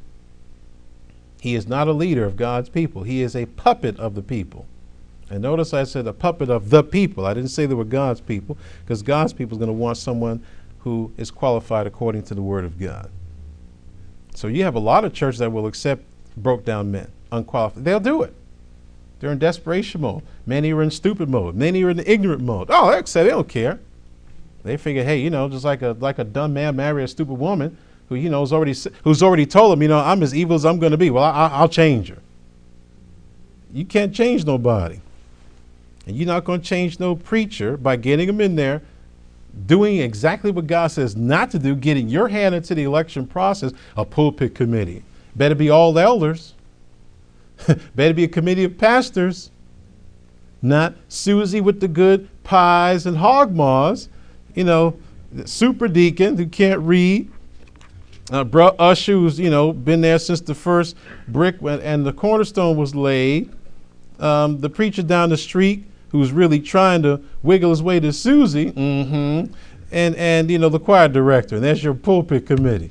He is not a leader of God's people. He is a puppet of the people. And notice I said a puppet of the people. I didn't say they were God's people, because God's people is going to want someone who is qualified according to the word of God. So you have a lot of churches that will accept broke down men, unqualified. They'll do it. They're in desperation mode. Many are in stupid mode. Many are in ignorant mode. Oh, they don't care. They figure, hey, just like a dumb man marry a stupid woman who, who's already told him, I'm as evil as I'm going to be. Well, I'll change her. You can't change nobody. And you're not going to change no preacher by getting him in there, doing exactly what God says not to do, getting your hand into the election process, a pulpit committee. Better be all elders. Better be a committee of pastors, not Susie with the good pies and hog maws, super deacon who can't read, Bro Usher who's, been there since the first brick and the cornerstone was laid, the preacher down the street who's really trying to wiggle his way to Susie, and the choir director. And that's your pulpit committee.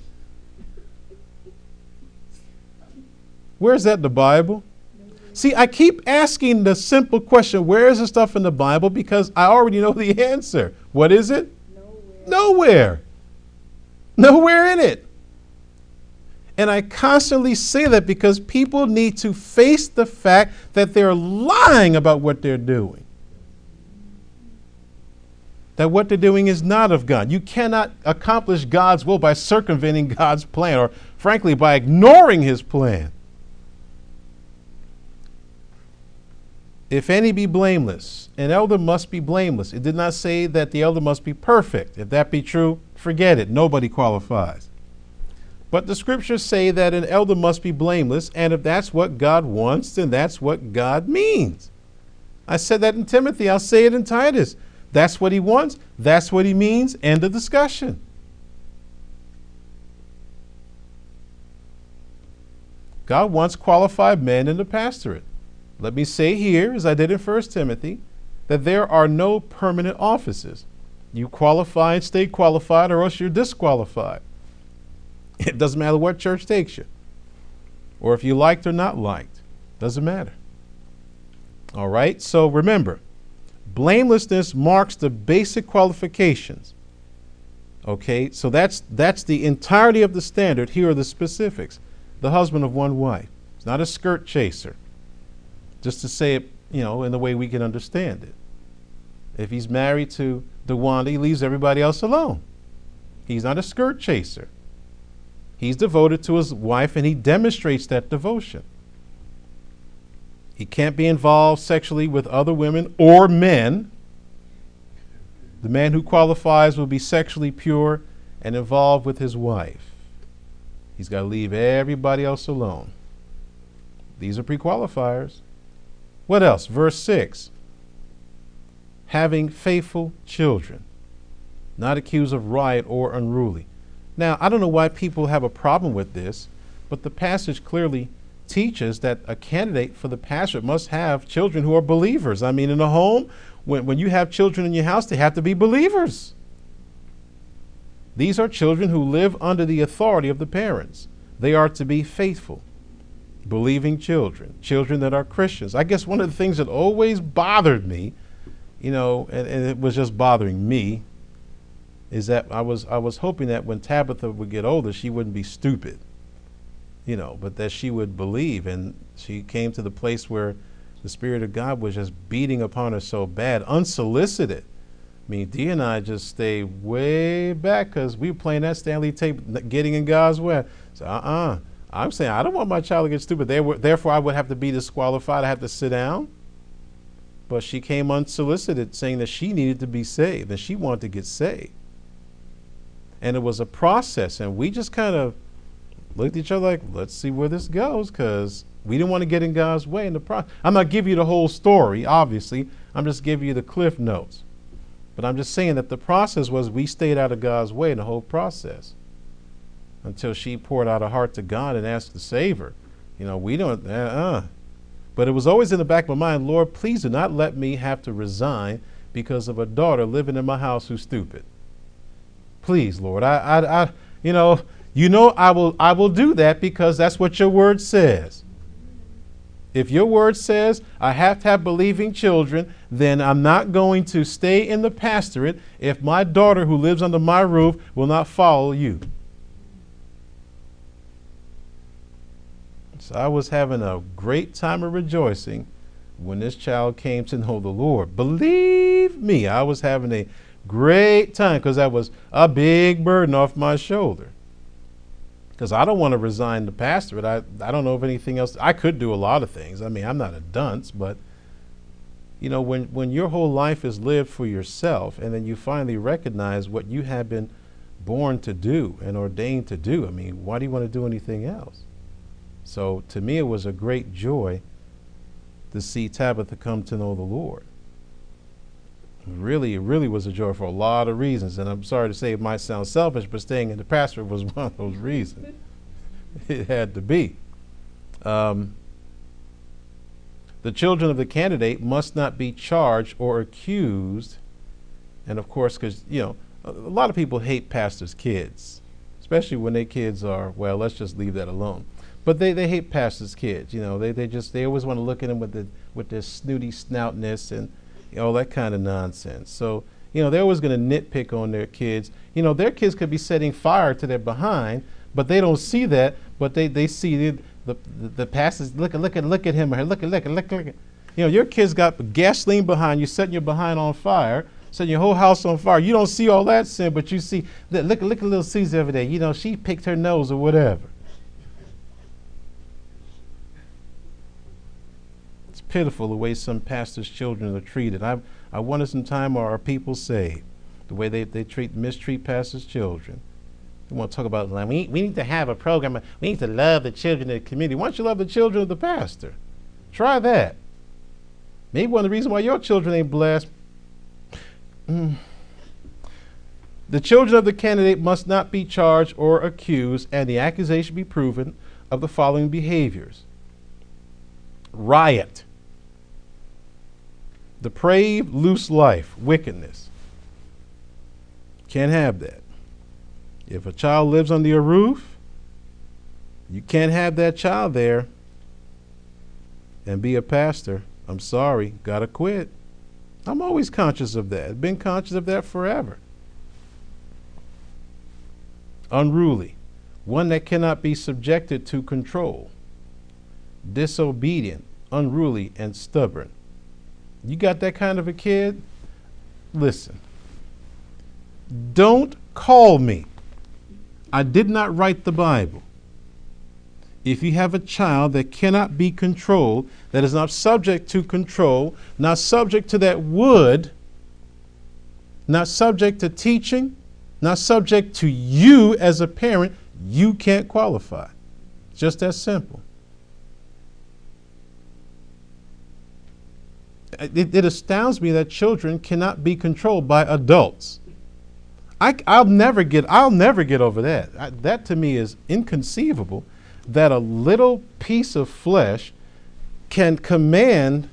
Where's that in the Bible? See, I keep asking the simple question, where is the stuff in the Bible? Because I already know the answer. What is it? Nowhere. Nowhere in it. And I constantly say that because people need to face the fact that they're lying about what they're doing. That what they're doing is not of God. You cannot accomplish God's will by circumventing God's plan, or frankly, by ignoring his plan. If any be blameless, an elder must be blameless. It did not say that the elder must be perfect. If that be true, forget it. Nobody qualifies. But the scriptures say that an elder must be blameless, and if that's what God wants, then that's what God means. I said that in Timothy. I'll say it in Titus. That's what he wants. That's what he means. End of discussion. God wants qualified men in the pastorate. Let me say here, as I did in 1 Timothy, that there are no permanent offices. You qualify and stay qualified, or else you're disqualified. It doesn't matter what church takes you, or if you liked or not liked. Doesn't matter. All right, so remember, blamelessness marks the basic qualifications. Okay, so that's the entirety of the standard. Here are the specifics. The husband of one wife. It's not a skirt chaser. Just to say it, in the way we can understand it. If he's married to DeWanda, he leaves everybody else alone. He's not a skirt chaser. He's devoted to his wife, and he demonstrates that devotion. He can't be involved sexually with other women or men. The man who qualifies will be sexually pure and involved with his wife. He's got to leave everybody else alone. These are pre-qualifiers. What else? Verse 6. Having faithful children, not accused of riot or unruly. Now, I don't know why people have a problem with this, but the passage clearly teaches that a candidate for the pastorate must have children who are believers. I mean, in a home, when you have children in your house, they have to be believers. These are children who live under the authority of the parents. They are to be faithful, believing children, children that are Christians. I guess one of the things that always bothered me, and it was just bothering me, is that I was hoping that when Tabitha would get older, she wouldn't be stupid, but that she would believe. And she came to the place where the Spirit of God was just beating upon her so bad, unsolicited. I mean, Dee and I just stayed way back because we were playing that Stanley tape, Getting in God's Way. So, I'm saying I don't want my child to get stupid. Therefore, I would have to be disqualified. I have to sit down. But she came unsolicited, saying that she needed to be saved, and she wanted to get saved. And it was a process, and we just kind of looked at each other like, let's see where this goes, because we didn't want to get in God's way in the process. I'm not giving you the whole story, obviously. I'm just giving you the cliff notes. But I'm just saying that the process was we stayed out of God's way in the whole process until she poured out her heart to God and asked to save her. We don't, But it was always in the back of my mind, Lord, please do not let me have to resign because of a daughter living in my house who's stupid. Please, Lord, I will do that because that's what your word says. If your word says I have to have believing children, then I'm not going to stay in the pastorate if my daughter who lives under my roof will not follow you. So I was having a great time of rejoicing when this child came to know the Lord. Believe me, I was having a great time because that was a big burden off my shoulder. Because I don't want to resign the pastorate. I don't know of anything else. I could do a lot of things. I mean, I'm not a dunce, but when your whole life is lived for yourself and then you finally recognize what you have been born to do and ordained to do, I mean, why do you want to do anything else? So to me, it was a great joy to see Tabitha come to know the Lord. It really was a joy for a lot of reasons. And I'm sorry to say it might sound selfish, but staying in the pastorate was one of those reasons. It had to be. The children of the candidate must not be charged or accused. And of course, because, a lot of people hate pastors' kids, especially when their kids are, well, let's just leave that alone. But they hate pastors' kids. They always want to look at them with their snooty snoutness and all that kind of nonsense. So, they're always going to nitpick on their kids. Their kids could be setting fire to their behind, but they don't see that. But they see the pastors. Look at him or her. Look at. Your kids got gasoline behind you, setting your behind on fire, setting your whole house on fire. You don't see all that sin, but you see. Look at little Susie over there. She picked her nose or whatever. Pitiful the way some pastors' children are treated. I wonder sometime are our people saved the way they mistreat pastors' children. We want to talk about we need to have a program. We need to love the children of the community. Why don't you love the children of the pastor? Try that. Maybe one of the reasons why your children ain't blessed. The children of the candidate must not be charged or accused, and the accusation be proven of the following behaviors: riot, depraved, loose life, wickedness. Can't have that. If a child lives under your roof, you can't have that child there and be a pastor. I'm sorry, gotta quit. I'm always conscious of that. Been conscious of that forever. Unruly, one that cannot be subjected to control. Disobedient, unruly, and stubborn. You got that kind of a kid? Listen. Don't call me. I did not write the Bible. If you have a child that cannot be controlled, that is not subject to control, not subject to that would, not subject to teaching, not subject to you as a parent, you can't qualify. Just that simple. It astounds me that children cannot be controlled by adults. I'll never get over that. That to me is inconceivable, that a little piece of flesh can command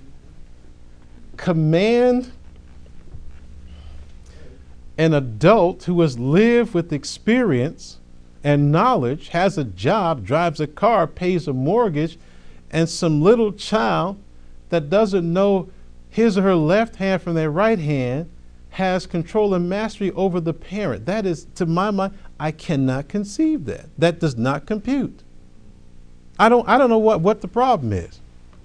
an adult who has lived with experience and knowledge, has a job, drives a car, pays a mortgage, and some little child that doesn't know his or her left hand from their right hand has control and mastery over the parent. That is, to my mind, I cannot conceive that. That does not compute. I don't know what the problem is.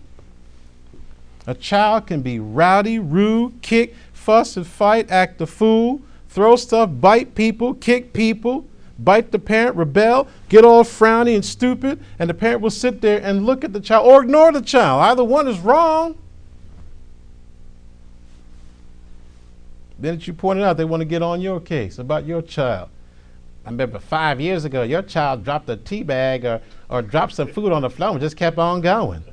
A child can be rowdy, rude, kick, fuss and fight, act a fool, throw stuff, bite people, kick people, bite the parent, rebel, get all frowny and stupid, and the parent will sit there and look at the child or ignore the child. Either one is wrong. Then as you pointed out, they want to get on your case about your child. I remember 5 years ago, your child dropped a tea bag or dropped some food on the floor and just kept on going.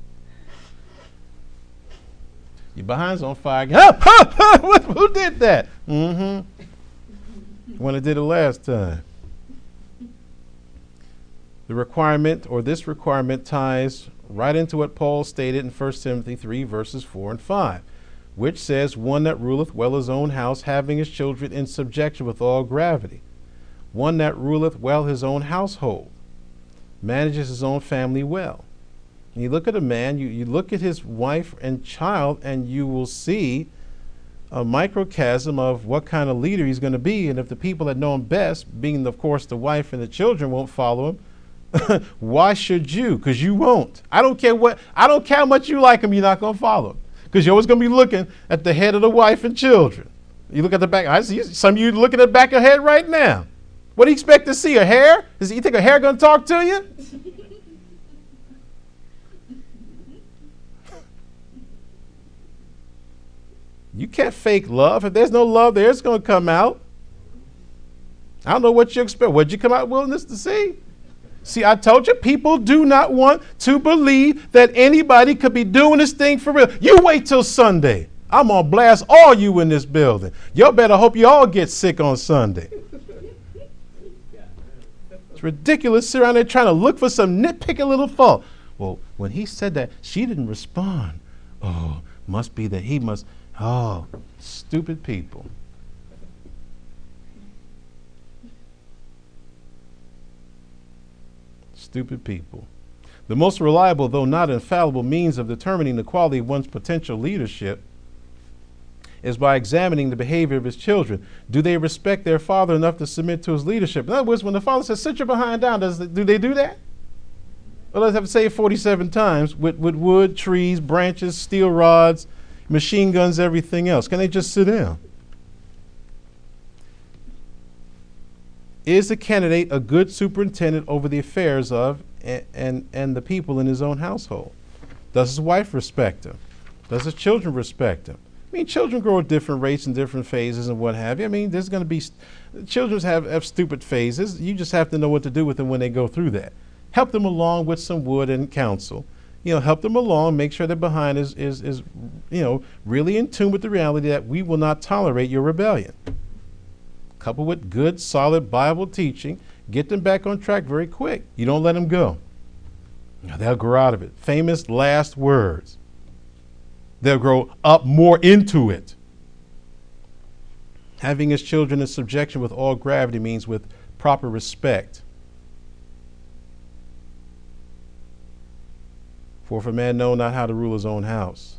Your behind's on fire. Who did that? When I did it last time. The requirement, or this requirement, ties right into what Paul stated in 1 Timothy 3, verses 4 and 5, which says, one that ruleth well his own house, having his children in subjection with all gravity. One that ruleth well his own household, manages his own family well. And you look at a man, you look at his wife and child, and you will see a microcosm of what kind of leader he's going to be. And if the people that know him best, being, of course, the wife and the children, won't follow him, why should you? Because you won't. I don't care how much you like him, you're not going to follow him. Because you're always going to be looking at the head of the wife and children. You look at the back. I see some of you looking at the back of the head right now. What do you expect to see? A hair? You think a hair going to talk to you? You can't fake love. If there's no love there, it's going to come out. I don't know what you expect. What'd you come out willingness to see? See, I told you, people do not want to believe that anybody could be doing this thing for real. You wait till Sunday. I'm going to blast all you in this building. Y'all better hope you all get sick on Sunday. It's ridiculous. Sit around there trying to look for some nitpicking little fault. Well, when he said that, she didn't respond. Oh, must be that he must. Oh, stupid people. Stupid people. The most reliable, though not infallible, means of determining the quality of one's potential leadership is by examining the behavior of his children. Do they respect their father enough to submit to his leadership? In other words, when the father says, sit your behind down, do they do that? Well, let's have to say it 47 times with wood, trees, branches, steel rods, machine guns, everything else. Can they just sit down? Is the candidate a good superintendent over the affairs of and the people in his own household? Does his wife respect him? Does his children respect him? I mean, children grow at different rates and different phases and what have you. I mean, there's going to be, children have stupid phases. You just have to know what to do with them when they go through that. Help them along with some wood and counsel. Help them along, make sure their behind is really in tune with the reality that we will not tolerate your rebellion. Coupled with good, solid Bible teaching, get them back on track very quick. You don't let them go. They'll grow out of it. Famous last words. They'll grow up more into it. Having his children in subjection with all gravity means with proper respect. For if a man know not how to rule his own house.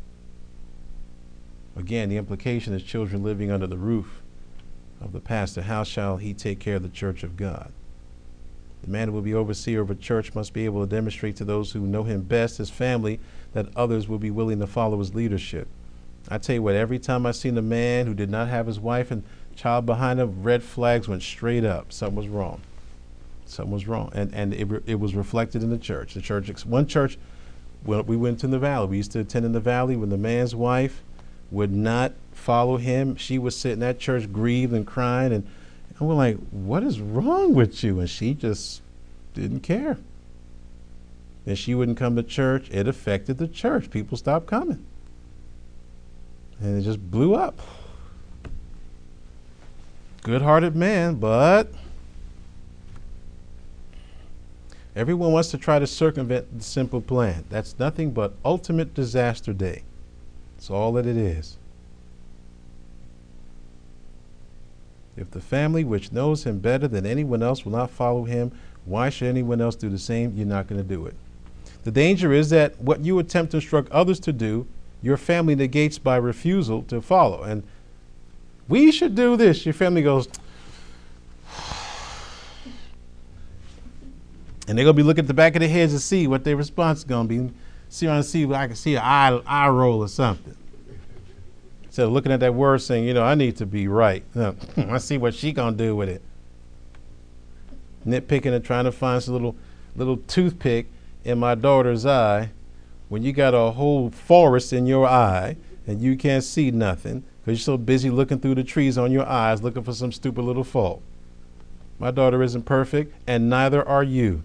Again, the implication is children living under the roof of the pastor. How shall he take care of the church of God? The man who will be overseer of a church must be able to demonstrate to those who know him best, his family, that others will be willing to follow his leadership. I tell you what, every time I seen a man who did not have his wife and child behind him, red flags went straight up. Something was wrong. Something was wrong. And it was reflected in the church. One church, when we went to the valley, we used to attend in the valley when the man's wife would not follow him. She would sit in that church grieved and crying, and we're like, what is wrong with you? And she just didn't care. And she wouldn't come to church. It affected the church. People stopped coming. And it just blew up. Good-hearted man, but everyone wants to try to circumvent the simple plan. That's nothing but ultimate disaster day. That's all that it is. If the family which knows him better than anyone else will not follow him, why should anyone else do the same? You're not going to do it. The danger is that what you attempt to instruct others to do, your family negates by refusal to follow. And we should do this. Your family goes, and they're going to be looking at the back of their heads to see what their response is going to be. See if I can see an eye roll or something. Instead of looking at that word saying, I need to be right. I see what she going to do with it. Nitpicking and trying to find some little toothpick in my daughter's eye when you got a whole forest in your eye and you can't see nothing because you're so busy looking through the trees on your eyes looking for some stupid little fault. My daughter isn't perfect, and neither are you.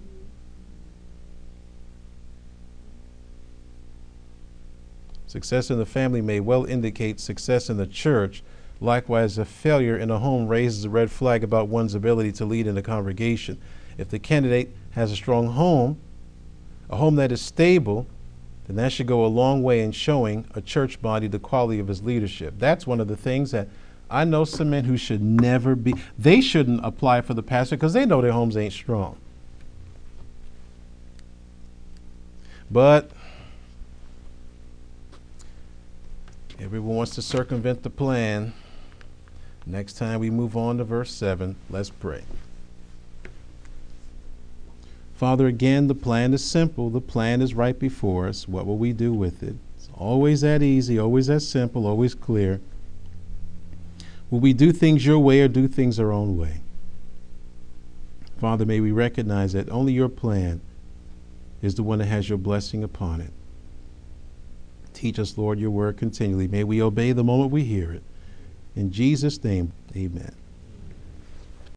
Success in the family may well indicate success in the church. Likewise, a failure in a home raises a red flag about one's ability to lead in a congregation. If the candidate has a strong home, a home that is stable, then that should go a long way in showing a church body the quality of his leadership. That's one of the things that I know some men who should never be, they shouldn't apply for the pastor because they know their homes ain't strong. But everyone wants to circumvent the plan. Next time we move on to verse 7, let's pray. Father, again, the plan is simple. The plan is right before us. What will we do with it? It's always that easy, always that simple, always clear. Will we do things your way or do things our own way? Father, may we recognize that only your plan is the one that has your blessing upon it. Teach us, Lord, your word continually. May we obey the moment we hear it. In Jesus' name, amen.